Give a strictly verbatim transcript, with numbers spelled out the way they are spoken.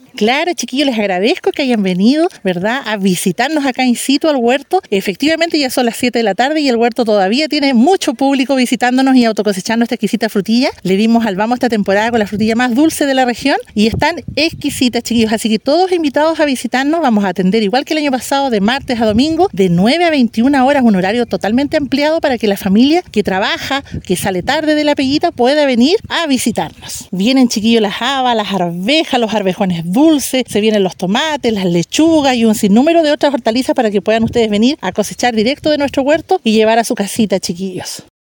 Claro, chiquillos, les agradezco que hayan venido, ¿verdad?, a visitarnos acá in situ al huerto. Efectivamente ya son las siete de la tarde y el huerto todavía tiene mucho público visitándonos y autocosechando esta exquisita frutilla. Le dimos al vamos esta temporada con la frutilla más dulce de la región y están exquisitas, chiquillos, así que todos invitados a visitarnos. Vamos a atender igual que el año pasado de martes a domingo de nueve a veintiuna horas, un horario totalmente ampliado para que la familia que trabaja, que sale tarde de la peguita, pueda venir a visitarnos. Vienen, chiquillos, las habas, las arvejas, los arvejones dulces, se vienen los tomates, las lechugas y un sinnúmero de otras hortalizas para que puedan ustedes venir a cosechar directo de nuestro huerto y llevar a su casita, chiquillos.